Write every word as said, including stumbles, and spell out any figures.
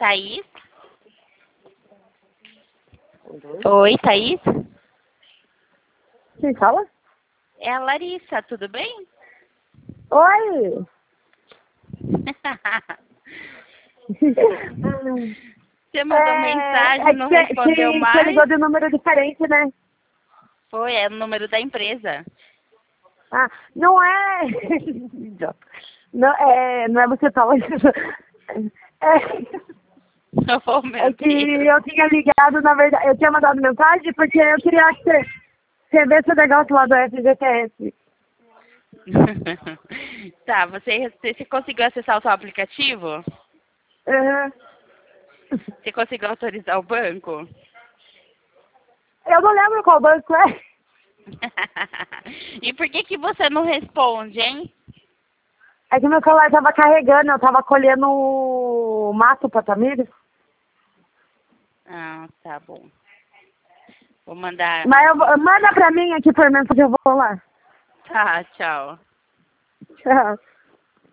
Thaís? Oi, Thaís? Quem fala? É a Larissa, tudo bem? Oi! Você mandou é, mensagem, é não que respondeu você, você mais? ligou de número diferente, né? Foi, é o número da empresa. Ah, não é... Idiota. não, é, não é você falando. É, Oh, meu é que Deus. eu tinha ligado, na verdade, eu tinha mandado mensagem porque eu queria que você, você vê esse negócio lá do F G T S. Tá, você, você conseguiu acessar o seu aplicativo? Uhum. Você conseguiu autorizar o banco? Eu não lembro qual banco é. E por que que você não responde, hein? É que meu celular tava carregando, eu tava colhendo o mato pra Tamires. Ah, tá bom. Vou mandar. Mas eu, vou- manda pra mim aqui por mensagem, eu vou lá. Tá, tchau. Tchau.